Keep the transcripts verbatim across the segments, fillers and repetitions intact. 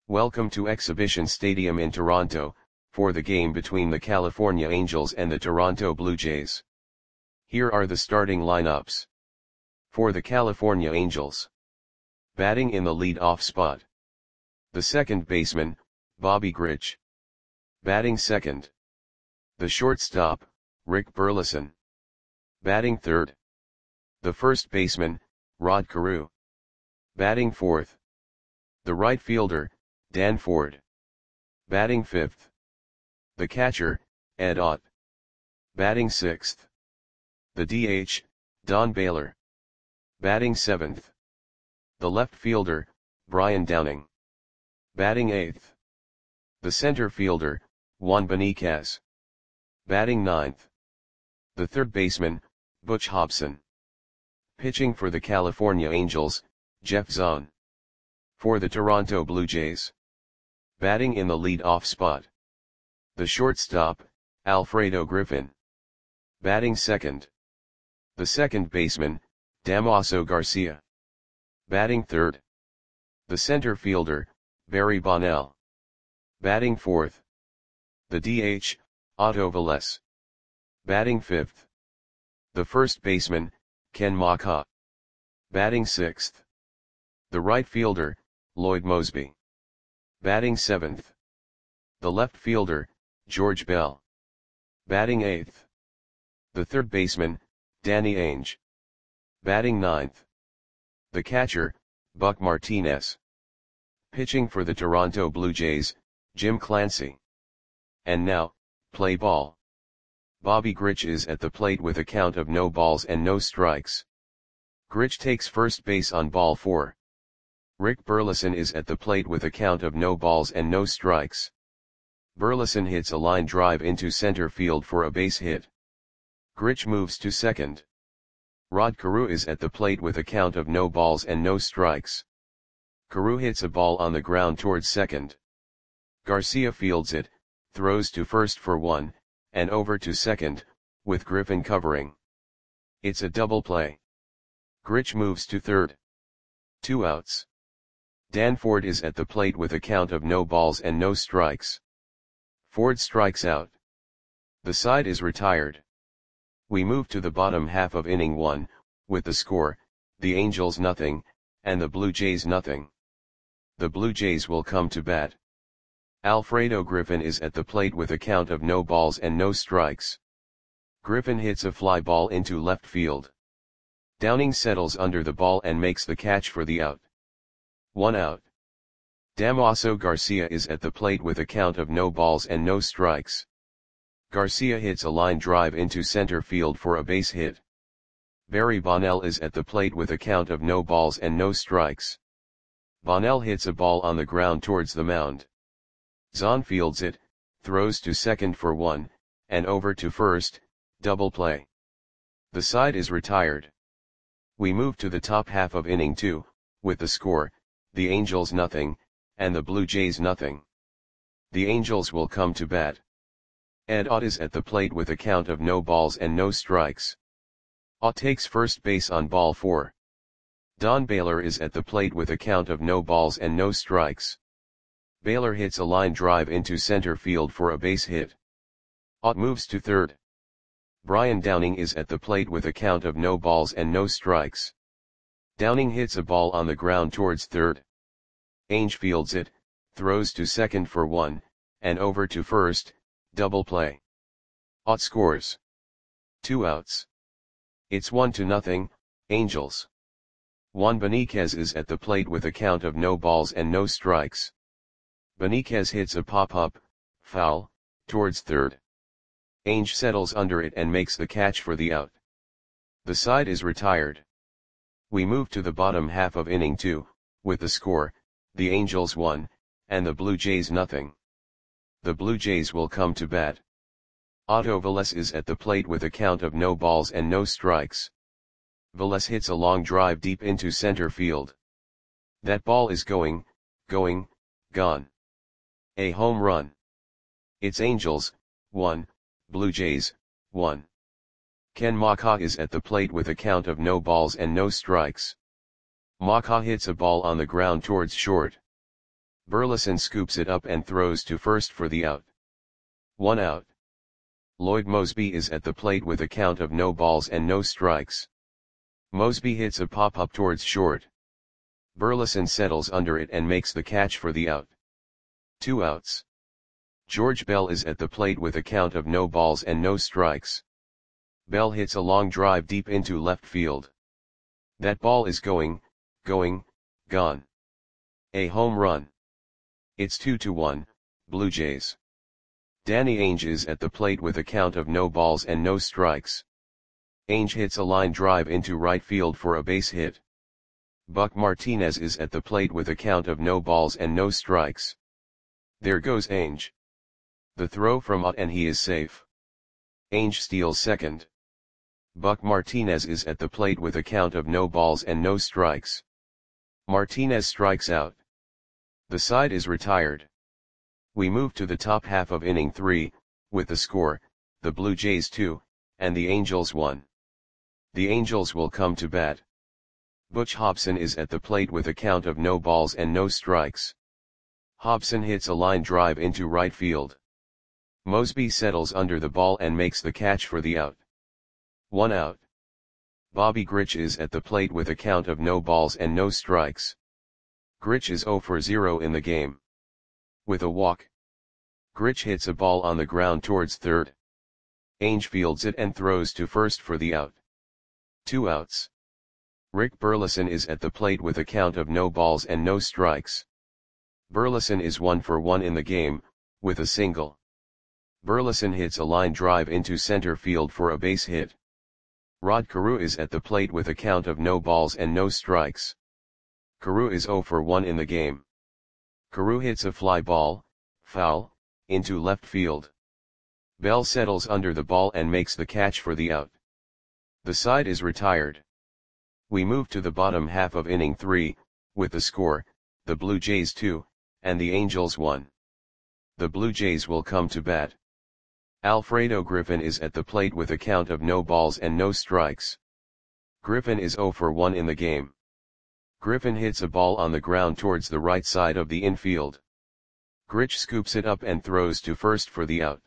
Welcome to Exhibition Stadium in Toronto, for the game between the California Angels and the Toronto Blue Jays. Here are the starting lineups. For the California Angels. Batting in the lead-off spot. The second baseman, Bobby Grich. Batting second. The shortstop, Rick Burleson. Batting third. The first baseman, Rod Carew. Batting fourth. The right fielder, Dan Ford. Batting fifth. The catcher, Ed Ott. Batting sixth. The D H, Don Baylor. Batting seventh. The left fielder, Brian Downing. Batting eighth. The center fielder, Juan Beniquez. Batting ninth. The third baseman, Butch Hobson. Pitching for the California Angels, Jeff Zahn. For the Toronto Blue Jays. Batting in the lead-off spot. The shortstop, Alfredo Griffin. Batting second. The second baseman, Damaso Garcia. Batting third. The center fielder, Barry Bonnell. Batting fourth. The D H, Otto Velez. Batting fifth. The first baseman, Ken Macha. Batting sixth. The right fielder, Lloyd Moseby. Batting seventh. The left fielder, George Bell. Batting eighth. The third baseman, Danny Ainge. Batting ninth. The catcher, Buck Martinez. Pitching for the Toronto Blue Jays, Jim Clancy. And now, play ball. Bobby Grich is at the plate with a count of no balls and no strikes. Grich takes first base on ball four. Rick Burleson is at the plate with a count of no balls and no strikes. Burleson hits a line drive into center field for a base hit. Grich moves to second. Rod Carew is at the plate with a count of no balls and no strikes. Carew hits a ball on the ground towards second. Garcia fields it, throws to first for one, and over to second, with Griffin covering. It's a double play. Grich moves to third. Two outs. Dan Ford is at the plate with a count of no balls and no strikes. Ford strikes out. The side is retired. We move to the bottom half of inning one, with the score, the Angels nothing, and the Blue Jays nothing. The Blue Jays will come to bat. Alfredo Griffin is at the plate with a count of no balls and no strikes. Griffin hits a fly ball into left field. Downing settles under the ball and makes the catch for the out. One out. Damaso Garcia is at the plate with a count of no balls and no strikes. Garcia hits a line drive into center field for a base hit. Barry Bonnell is at the plate with a count of no balls and no strikes. Bonnell hits a ball on the ground towards the mound. Zahn fields it, throws to second for one, and over to first, double play. The side is retired. We move to the top half of inning two, with the score, the Angels nothing, and the Blue Jays nothing. The Angels will come to bat. Ed Ott is at the plate with a count of no balls and no strikes. Ott takes first base on ball four. Don Baylor is at the plate with a count of no balls and no strikes. Baylor hits a line drive into center field for a base hit. Ott moves to third. Brian Downing is at the plate with a count of no balls and no strikes. Downing hits a ball on the ground towards third. Ainge fields it, throws to second for one, and over to first, double play. Ott scores. Two outs. It's one to nothing, Angels. Juan Beniquez is at the plate with a count of no balls and no strikes. Beniquez hits a pop-up, foul, towards third. Ainge settles under it and makes the catch for the out. The side is retired. We move to the bottom half of inning two, with the score, the Angels one, and the Blue Jays nothing. The Blue Jays will come to bat. Otto Velez is at the plate with a count of no balls and no strikes. Velez hits a long drive deep into center field. That ball is going, going, gone. A home run. It's Angels, one, Blue Jays, one. Ken Macha is at the plate with a count of no balls and no strikes. Macha hits a ball on the ground towards short. Burleson scoops it up and throws to first for the out. One out. Lloyd Moseby is at the plate with a count of no balls and no strikes. Moseby hits a pop-up towards short. Burleson settles under it and makes the catch for the out. Two outs. George Bell is at the plate with a count of no balls and no strikes. Bell hits a long drive deep into left field. That ball is going, going, gone. A home run. It's two to one, Blue Jays. Danny Ainge is at the plate with a count of no balls and no strikes. Ainge hits a line drive into right field for a base hit. Buck Martinez is at the plate with a count of no balls and no strikes. There goes Ainge. The throw from out and he is safe. Ainge steals second. Buck Martinez is at the plate with a count of no balls and no strikes. Martinez strikes out. The side is retired. We move to the top half of inning three, with the score, the Blue Jays two, and the Angels one. The Angels will come to bat. Butch Hobson is at the plate with a count of no balls and no strikes. Hobson hits a line drive into right field. Moseby settles under the ball and makes the catch for the out. One out. Bobby Grich is at the plate with a count of no balls and no strikes. Grich is zero for zero in the game. With a walk. Grich hits a ball on the ground towards third. Ainge fields it and throws to first for the out. Two outs. Rick Burleson is at the plate with a count of no balls and no strikes. Burleson is one for one in the game, with a single. Burleson hits a line drive into center field for a base hit. Rod Carew is at the plate with a count of no balls and no strikes. Carew is zero for one in the game. Carew hits a fly ball, foul, into left field. Bell settles under the ball and makes the catch for the out. The side is retired. We move to the bottom half of inning three, with the score, the Blue Jays two, and the Angels one. The Blue Jays will come to bat. Alfredo Griffin is at the plate with a count of no balls and no strikes. Griffin is zero for one in the game. Griffin hits a ball on the ground towards the right side of the infield. Grich scoops it up and throws to first for the out.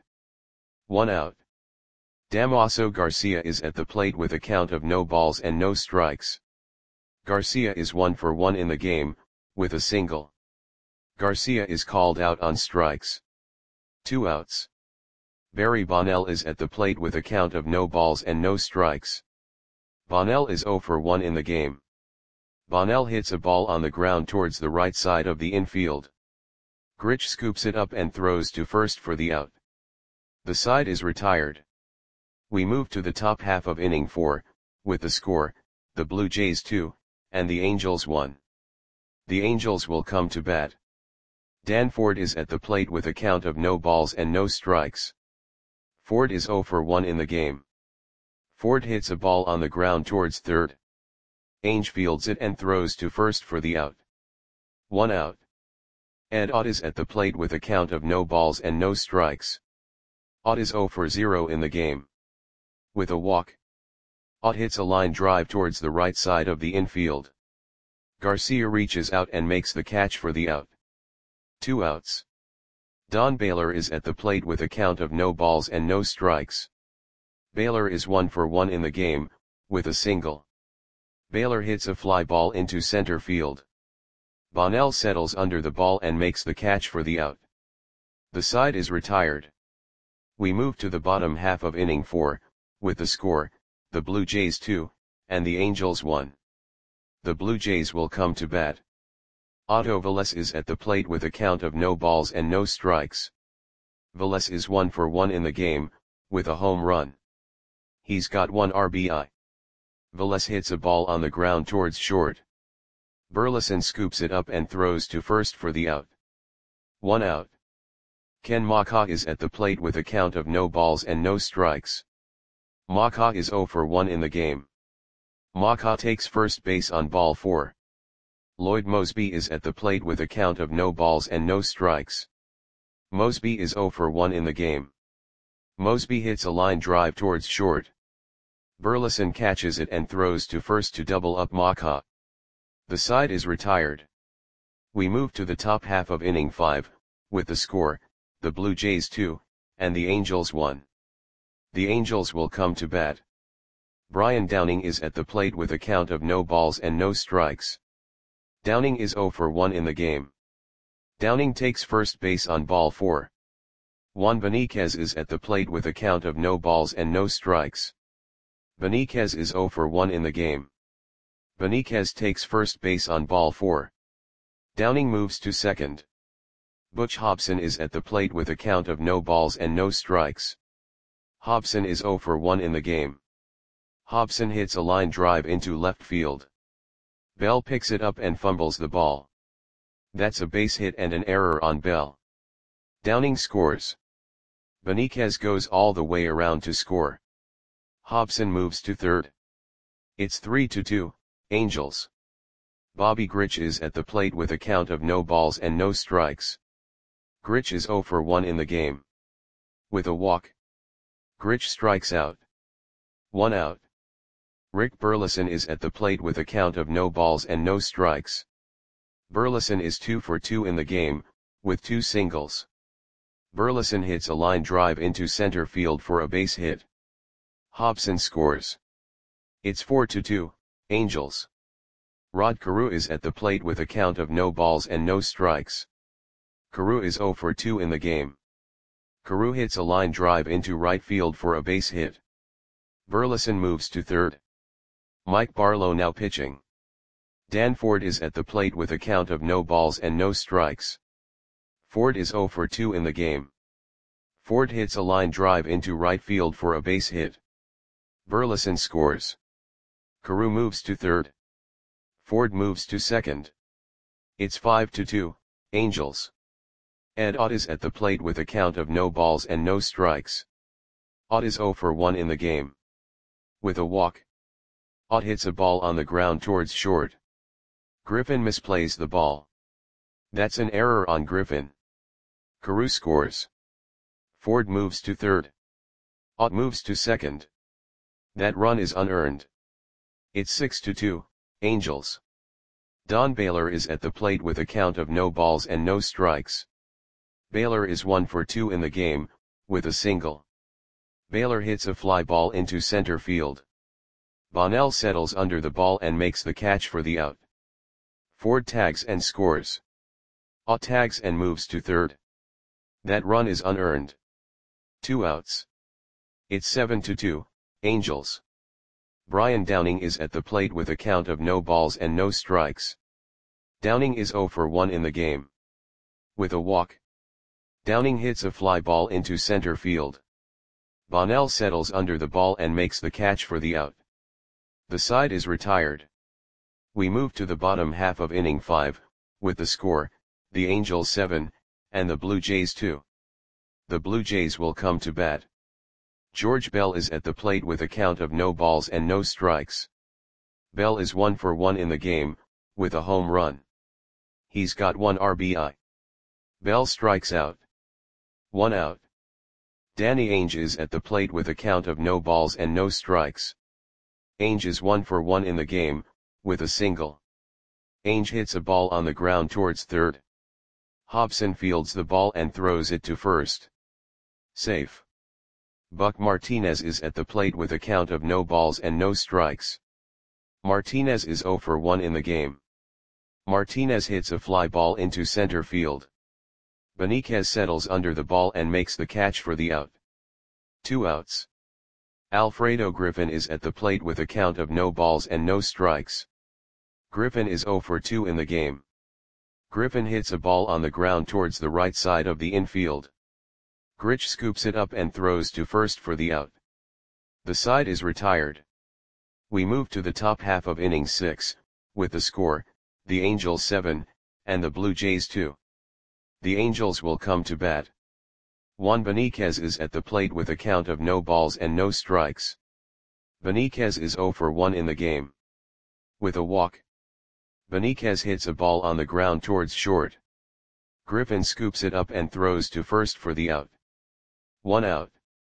One out. Damaso Garcia is at the plate with a count of no balls and no strikes. Garcia is one for one in the game, with a single. Garcia is called out on strikes. Two outs. Barry Bonnell is at the plate with a count of no balls and no strikes. Bonnell is zero for one in the game. Bonnell hits a ball on the ground towards the right side of the infield. Grich scoops it up and throws to first for the out. The side is retired. We move to the top half of inning four, with the score, the Blue Jays two, and the Angels one. The Angels will come to bat. Dan Ford is at the plate with a count of no balls and no strikes. Ford is zero for one in the game. Ford hits a ball on the ground towards third. Ainge fields it and throws to first for the out. One out. Ed Ott is at the plate with a count of no balls and no strikes. Ott is zero for zero in the game. With a walk. Ott hits a line drive towards the right side of the infield. Garcia reaches out and makes the catch for the out. Two outs. Don Baylor is at the plate with a count of no balls and no strikes. Baylor is one for one in the game, with a single. Baylor hits a fly ball into center field. Bonnell settles under the ball and makes the catch for the out. The side is retired. We move to the bottom half of inning four, with the score, the Blue Jays two, and the Angels one. The Blue Jays will come to bat. Otto Velez is at the plate with a count of no balls and no strikes. Velez is one for one in the game, with a home run. He's got one R B I. Velez hits a ball on the ground towards short. Burleson scoops it up and throws to first for the out. One out. Ken Macha is at the plate with a count of no balls and no strikes. Macha is zero for one in the game. Macha takes first base on ball four. Lloyd Moseby is at the plate with a count of no balls and no strikes. Moseby is zero for one in the game. Moseby hits a line drive towards short. Burleson catches it and throws to first to double up Macha. The side is retired. We move to the top half of inning five, with the score, the Blue Jays two, and the Angels one. The Angels will come to bat. Brian Downing is at the plate with a count of no balls and no strikes. Downing is oh for one in the game. Downing takes first base on ball four. Juan Benitez is at the plate with a count of no balls and no strikes. Benitez is oh for one in the game. Benitez takes first base on ball four. Downing moves to second. Butch Hobson is at the plate with a count of no balls and no strikes. Hobson is oh for one in the game. Hobson hits a line drive into left field. Bell picks it up and fumbles the ball. That's a base hit and an error on Bell. Downing scores. Benitez goes all the way around to score. Hobson moves to third. It's three to two, Angels. Bobby Grich is at the plate with a count of no balls and no strikes. Grich is oh for one in the game. With a walk. Grich strikes out. One out. Rick Burleson is at the plate with a count of no balls and no strikes. Burleson is two for two in the game, with two singles. Burleson hits a line drive into center field for a base hit. Hobson scores. It's four to two, Angels. Rod Carew is at the plate with a count of no balls and no strikes. Carew is oh for two in the game. Carew hits a line drive into right field for a base hit. Burleson moves to third. Mike Barlow now pitching. Dan Ford is at the plate with a count of no balls and no strikes. Ford is oh for two in the game. Ford hits a line drive into right field for a base hit. Burleson scores. Carew moves to third. Ford moves to second. It's five to two, Angels. Ed Ott is at the plate with a count of no balls and no strikes. Ott is oh for one in the game. With a walk. Ott hits a ball on the ground towards short. Griffin misplays the ball. That's an error on Griffin. Carew scores. Ford moves to third. Ott moves to second. That run is unearned. It's six to two, Angels. Don Baylor is at the plate with a count of no balls and no strikes. Baylor is one for two in the game, with a single. Baylor hits a fly ball into center field. Bonnell settles under the ball and makes the catch for the out. Ford tags and scores. Ott tags and moves to third. That run is unearned. Two outs. It's seven to two, Angels. Brian Downing is at the plate with a count of no balls and no strikes. Downing is oh for one in the game. With a walk. Downing hits a fly ball into center field. Bonnell settles under the ball and makes the catch for the out. The side is retired. We move to the bottom half of inning five, with the score, the Angels seven, and the Blue Jays two. The Blue Jays will come to bat. George Bell is at the plate with a count of no balls and no strikes. Bell is one for one in the game, with a home run. He's got one R B I. Bell strikes out. One out. Danny Ainge is at the plate with a count of no balls and no strikes. Ainge is one for one in the game, with a single. Ainge hits a ball on the ground towards third. Hobson fields the ball and throws it to first. Safe. Buck Martinez is at the plate with a count of no balls and no strikes. Martinez is oh for one in the game. Martinez hits a fly ball into center field. Benitez settles under the ball and makes the catch for the out. Two outs. Alfredo Griffin is at the plate with a count of no balls and no strikes. Griffin is oh for two in the game. Griffin hits a ball on the ground towards the right side of the infield. Grich scoops it up and throws to first for the out. The side is retired. We move to the top half of inning six, with the score, the Angels seven, and the Blue Jays two. The Angels will come to bat. Juan Benitez is at the plate with a count of no balls and no strikes. Benitez is oh for one in the game. With a walk. Benitez hits a ball on the ground towards short. Griffin scoops it up and throws to first for the out. One out.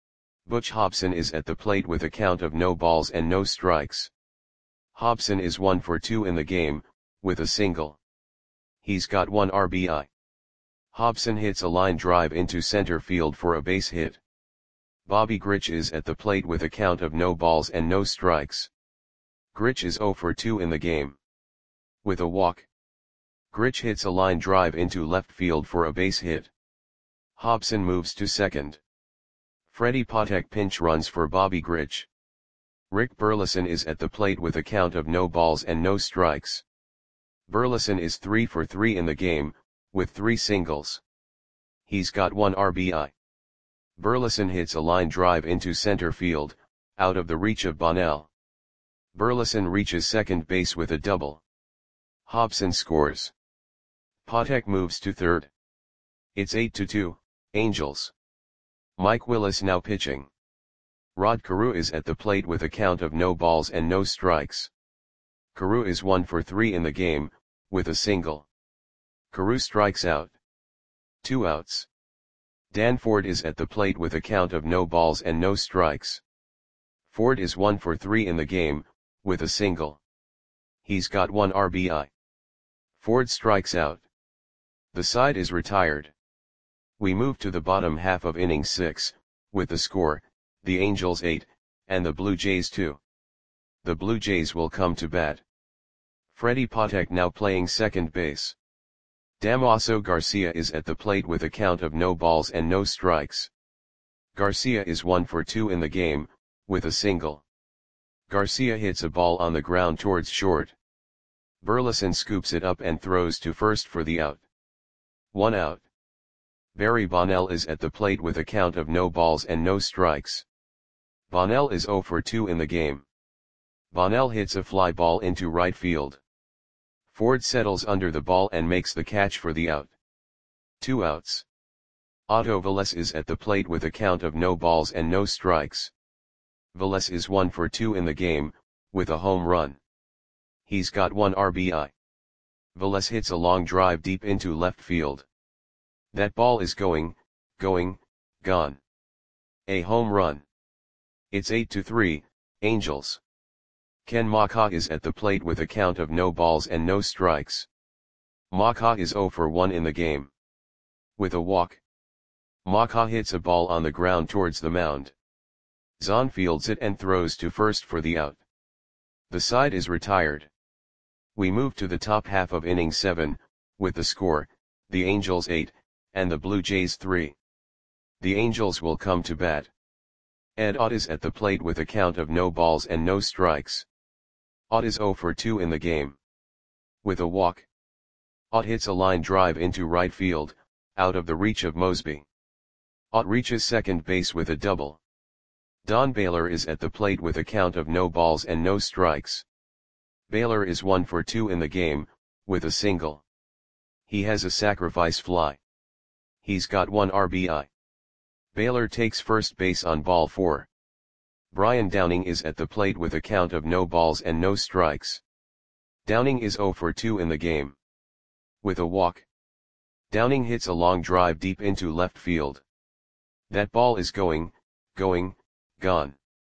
Butch Hobson is at the plate with a count of no balls and no strikes. Hobson is one for two in the game, with a single. He's got one R B I. Hobson hits a line drive into center field for a base hit. Bobby Grich is at the plate with a count of no balls and no strikes. Grich is zero for two in the game. With a walk. Grich hits a line drive into left field for a base hit. Hobson moves to second. Freddie Patek pinch runs for Bobby Grich. Rick Burleson is at the plate with a count of no balls and no strikes. Burleson is three for three in the game, with three singles. He's got one R B I. Burleson hits a line drive into center field, out of the reach of Bonnell. Burleson reaches second base with a double. Hobson scores. Patek moves to third. It's eight to two, Angels. Mike Willis now pitching. Rod Carew is at the plate with a count of no balls and no strikes. Carew is one for three in the game, with a single. Carew strikes out. Two outs. Dan Ford is at the plate with a count of no balls and no strikes. Ford is one for three in the game, with a single. He's got one R B I. Ford strikes out. The side is retired. We move to the bottom half of inning six, with the score, the Angels eight, and the Blue Jays two. The Blue Jays will come to bat. Freddie Patek now playing second base. Damaso Garcia is at the plate with a count of no balls and no strikes. Garcia is one for two in the game, with a single. Garcia hits a ball on the ground towards short. Burleson scoops it up and throws to first for the out. One out. Barry Bonnell is at the plate with a count of no balls and no strikes. Bonnell is zero for two in the game. Bonnell hits a fly ball into right field. Ford settles under the ball and makes the catch for the out. Two outs. Otto Velez is at the plate with a count of no balls and no strikes. Velez is one for two in the game, with a home run. He's got one R B I. Velez hits a long drive deep into left field. That ball is going, going, gone. A home run. It's eight to three, Angels. Ken Macha is at the plate with a count of no balls and no strikes. Macha is zero for one in the game. With a walk. Macha hits a ball on the ground towards the mound. Zahn fields it and throws to first for the out. The side is retired. We move to the top half of inning seven, with the score, the Angels eight, and the Blue Jays three. The Angels will come to bat. Ed Ott is at the plate with a count of no balls and no strikes. Ott is zero for two in the game. With a walk. Ott hits a line drive into right field, out of the reach of Mosby. Ott reaches second base with a double. Don Baylor is at the plate with a count of no balls and no strikes. Baylor is one for two in the game, with a single. He has a sacrifice fly. He's got one R B I. Baylor takes first base on ball four. Brian Downing is at the plate with a count of no balls and no strikes. Downing is zero for two in the game. With a walk. Downing hits a long drive deep into left field. That ball is going, going, gone.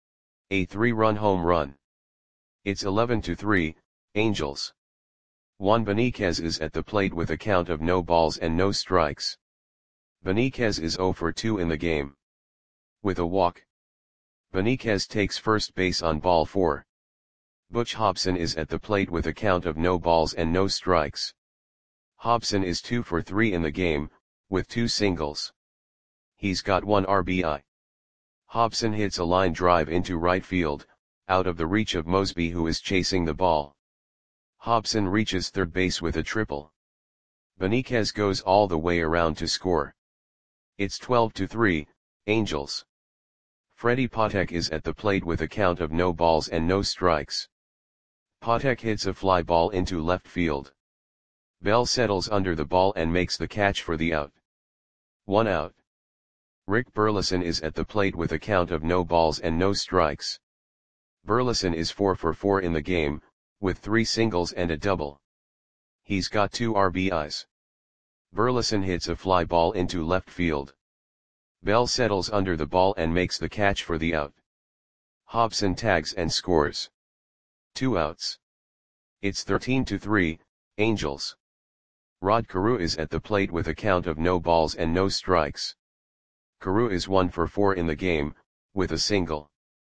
A three-run home run. It's eleven to three, Angels. Juan Beniquez is at the plate with a count of no balls and no strikes. Beniquez is zero for two in the game. With a walk. Beniquez takes first base on ball four. Butch Hobson is at the plate with a count of no balls and no strikes. Hobson is two for three in the game, with two singles. He's got one R B I. Hobson hits a line drive into right field, out of the reach of Mosby who is chasing the ball. Hobson reaches third base with a triple. Beniquez goes all the way around to score. It's twelve to three, Angels. Freddie Patek is at the plate with a count of no balls and no strikes. Patek hits a fly ball into left field. Bell settles under the ball and makes the catch for the out. One out. Rick Burleson is at the plate with a count of no balls and no strikes. Burleson is four for four in the game, with three singles and a double. He's got two R B Is. Burleson hits a fly ball into left field. Bell settles under the ball and makes the catch for the out. Hobson tags and scores. Two outs. It's thirteen to three, Angels. Rod Carew is at the plate with a count of no balls and no strikes. Carew is one for four in the game, with a single.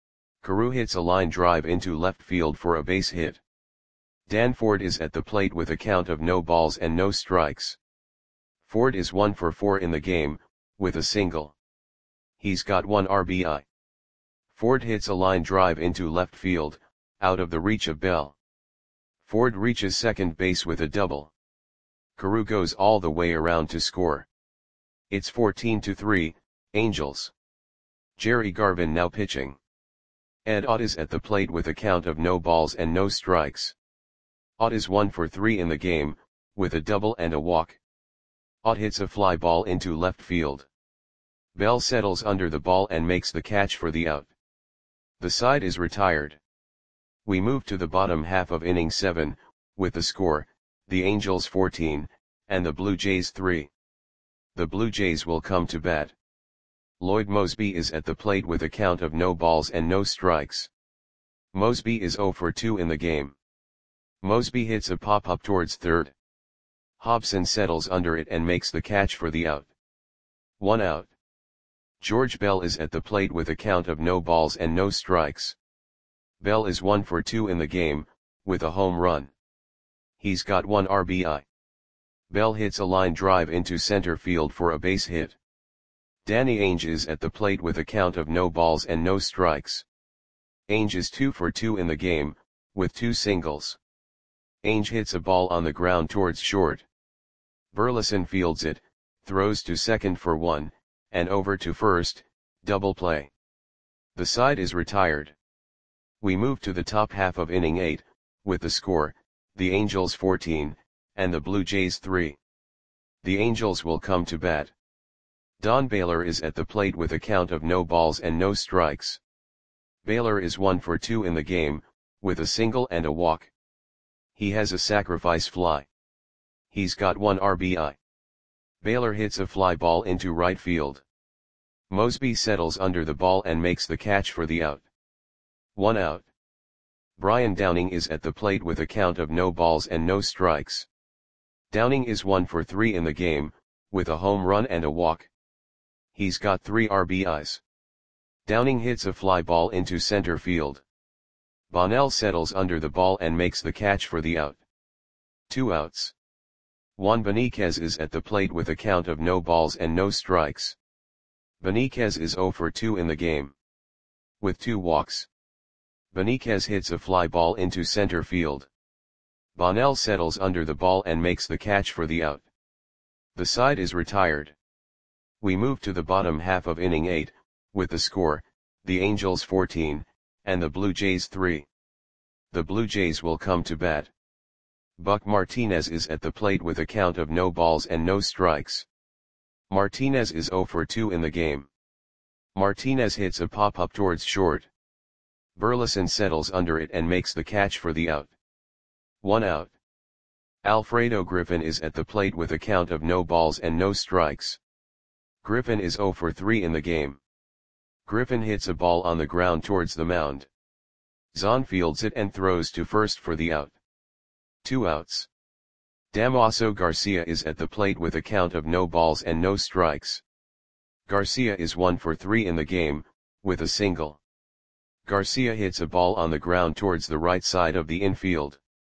Carew hits a line drive into left field for a base hit. Dan Ford is at the plate with a count of no balls and no strikes. Ford is one for four in the game, with a single. He's got one R B I. Ford hits a line drive into left field, out of the reach of Bell. Ford reaches second base with a double. Carew goes all the way around to score. It's fourteen to three, Angels. Jerry Garvin now pitching. Ed Ott is at the plate with a count of no balls and no strikes. Ott is one for three in the game, with a double and a walk. Ott hits a fly ball into left field. Bell settles under the ball and makes the catch for the out. The side is retired. We move to the bottom half of inning seven, with the score, the Angels fourteen, and the Blue Jays three. The Blue Jays will come to bat. Lloyd Moseby is at the plate with a count of no balls and no strikes. Moseby is zero for two in the game. Moseby hits a pop-up towards third. Hobson settles under it and makes the catch for the out. One out. George Bell is at the plate with a count of no balls and no strikes. Bell is one for two in the game, with a home run. He's got one R B I. Bell hits a line drive into center field for a base hit. Danny Ainge is at the plate with a count of no balls and no strikes. Ainge is two for two in the game, with two singles. Ainge hits a ball on the ground towards short. Burleson fields it, throws to second for one, and over to first, double play. The side is retired. We move to the top half of inning eight, with the score, the Angels fourteen, and the Blue Jays three. The Angels will come to bat. Don Baylor is at the plate with a count of no balls and no strikes. Baylor is one for two in the game, with a single and a walk. He has a sacrifice fly. He's got one R B I. Baylor hits a fly ball into right field. Moseby settles under the ball and makes the catch for the out. One out. Brian Downing is at the plate with a count of no balls and no strikes. Downing is one for three in the game, with a home run and a walk. He's got three R B Is. Downing hits a fly ball into center field. Bonnell settles under the ball and makes the catch for the out. Two outs. Juan Beniquez is at the plate with a count of no balls and no strikes. Beniquez is zero for two in the game. With two walks. Beniquez hits a fly ball into center field. Bonnell settles under the ball and makes the catch for the out. The side is retired. We move to the bottom half of inning eight, with the score, the Angels fourteen, and the Blue Jays three. The Blue Jays will come to bat. Buck Martinez is at the plate with a count of no balls and no strikes. Martinez is zero for two in the game. Martinez hits a pop-up towards short. Burleson settles under it and makes the catch for the out. One out. Alfredo Griffin is at the plate with a count of no balls and no strikes. Griffin is zero for three in the game. Griffin hits a ball on the ground towards the mound. Zahn fields it and throws to first for the out. Two outs. Damaso Garcia is at the plate with a count of no balls and no strikes. Garcia is one for three in the game, with a single. Garcia hits a ball on the ground towards the right side of the infield.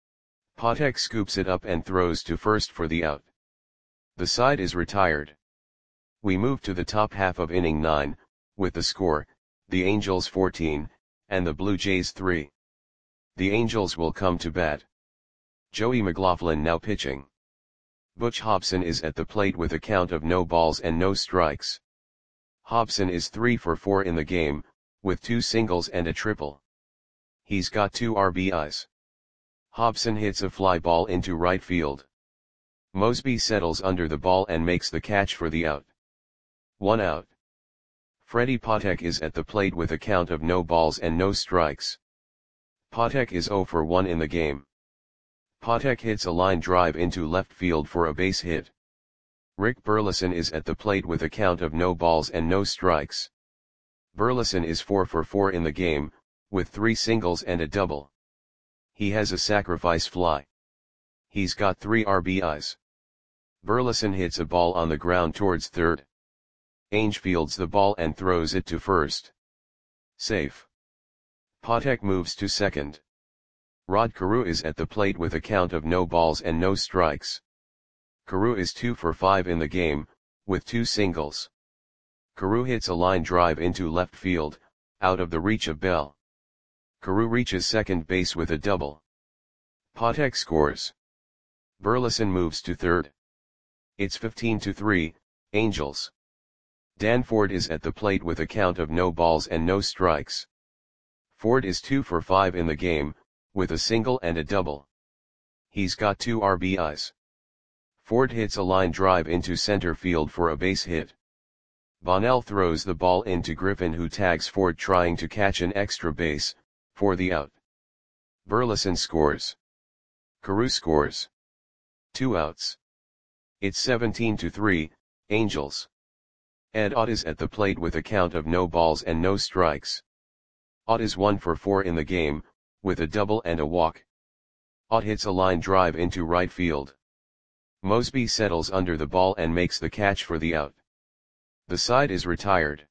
Patek scoops it up and throws to first for the out. The side is retired. We move to the top half of inning nine, with the score, the Angels fourteen, and the Blue Jays three. The Angels will come to bat. Joey McLaughlin now pitching. Butch Hobson is at the plate with a count of no balls and no strikes. Hobson is three for four in the game, with two singles and a triple. He's got two R B Is. Hobson hits a fly ball into right field. Moseby settles under the ball and makes the catch for the out. One out. Freddie Patek is at the plate with a count of no balls and no strikes. Patek is zero for one in the game. Patek hits a line drive into left field for a base hit. Rick Burleson is at the plate with a count of no balls and no strikes. Burleson is four for four in the game, with three singles and a double. He has a sacrifice fly. He's got three R B Is. Burleson hits a ball on the ground towards third. Ainge fields the ball and throws it to first. Safe. Patek moves to second. Rod Carew is at the plate with a count of no balls and no strikes. Carew is two for five in the game, with two singles. Carew hits a line drive into left field, out of the reach of Bell. Carew reaches second base with a double. Patek scores. Burleson moves to third. It's fifteen to three, Angels. Dan Ford is at the plate with a count of no balls and no strikes. Ford is two for five in the game, with a single and a double. He's got two R B Is. Ford hits a line drive into center field for a base hit. Bonnell throws the ball into Griffin, who tags Ford trying to catch an extra base, for the out. Burleson scores. Carew scores. Two outs. It's seventeen to three, Angels. Ed Ott is at the plate with a count of no balls and no strikes. Ott is one for four in the game, with a double and a walk. Ott hits a line drive into right field. Mosby settles under the ball and makes the catch for the out. The side is retired.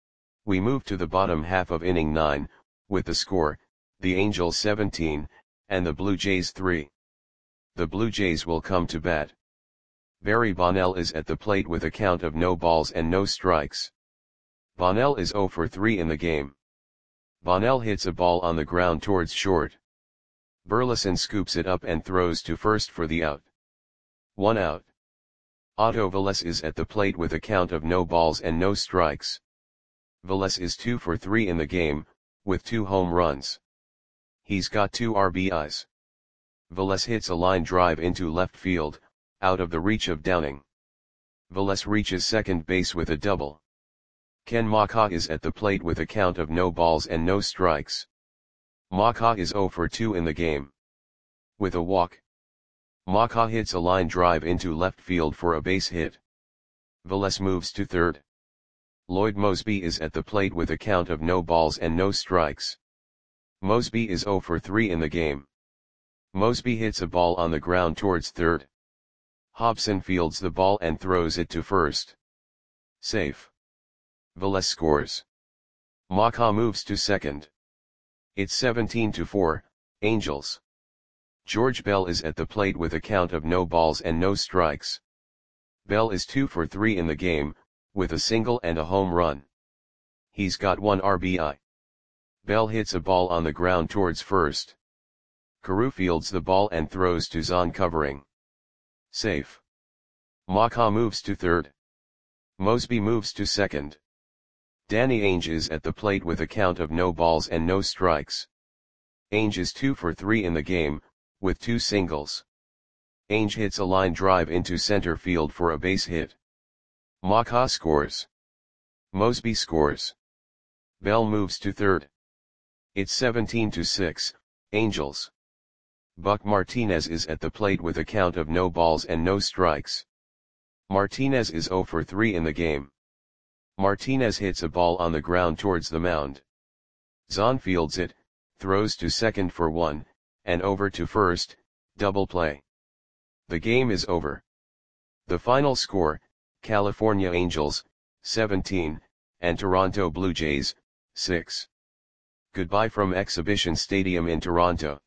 We move to the bottom half of inning nine, with the score, the Angels seventeen, and the Blue Jays three. The Blue Jays will come to bat. Barry Bonnell is at the plate with a count of no balls and no strikes. Bonnell is zero for three in the game. Bonnell hits a ball on the ground towards short. Burleson scoops it up and throws to first for the out. One out. Otto Velez is at the plate with a count of no balls and no strikes. Velez is two for three in the game, with two home runs. He's got two R B Is. Velez hits a line drive into left field, out of the reach of Downing. Velez reaches second base with a double. Ken Macha is at the plate with a count of no balls and no strikes. Macha is zero for two in the game. With a walk. Macha hits a line drive into left field for a base hit. Velez moves to third. Lloyd Mosby is at the plate with a count of no balls and no strikes. Mosby is zero for three in the game. Mosby hits a ball on the ground towards third. Hobson fields the ball and throws it to first. Safe. Velez scores. Macha moves to second. It's seventeen to four, Angels. George Bell is at the plate with a count of no balls and no strikes. Bell is two for three in the game, with a single and a home run. He's got one R B I. Bell hits a ball on the ground towards first. Carew fields the ball and throws to zone covering. Safe. Macha moves to third. Mosby moves to second. Danny Ainge is at the plate with a count of no balls and no strikes. Ainge is two for three in the game, with two singles. Ainge hits a line drive into center field for a base hit. Macha scores. Mosby scores. Bell moves to third. It's seventeen to six, Angels. Buck Martinez is at the plate with a count of no balls and no strikes. Martinez is zero for three in the game. Martinez hits a ball on the ground towards the mound. Zahn fields it, throws to second for one, and over to first, double play. The game is over. The final score, California Angels, seventeen, and Toronto Blue Jays, six. Goodbye from Exhibition Stadium in Toronto.